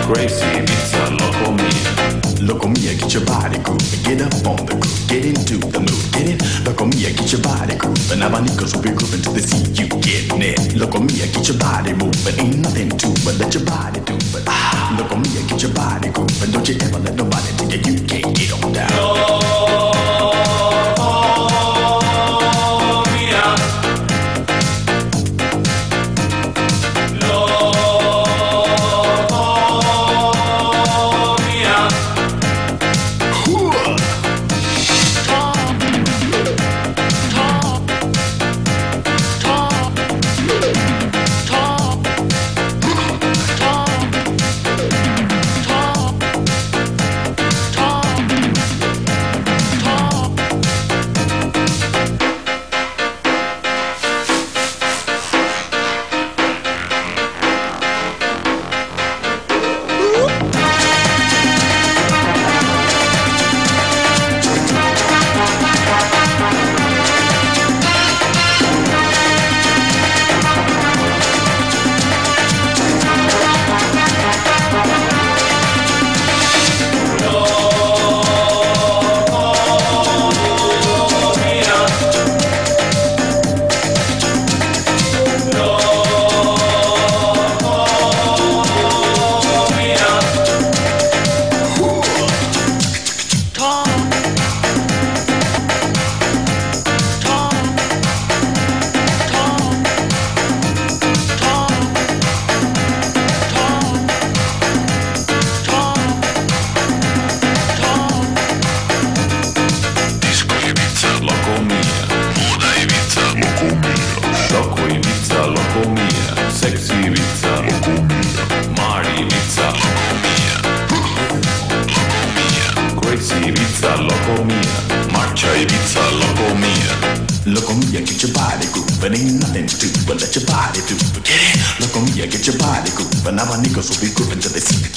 Crazy Ibiza, loco mia. Loco mia, get your body grooving, get up on the groove, get into the mood, get it? Loco mia, get your body grooving, abanicos will be grooving to the sea, you getting it? Loco mia, get your body moving, ain't nothing to but let your body do it. Loco mia, get your body grooving, don't you ever let nobody tell you you can't get on down. Loco mia, get your body grooving, ain't nothing to do but let your body do it. Get it? Loco mia, get your body grooving, abanicos will be grooving to the sea.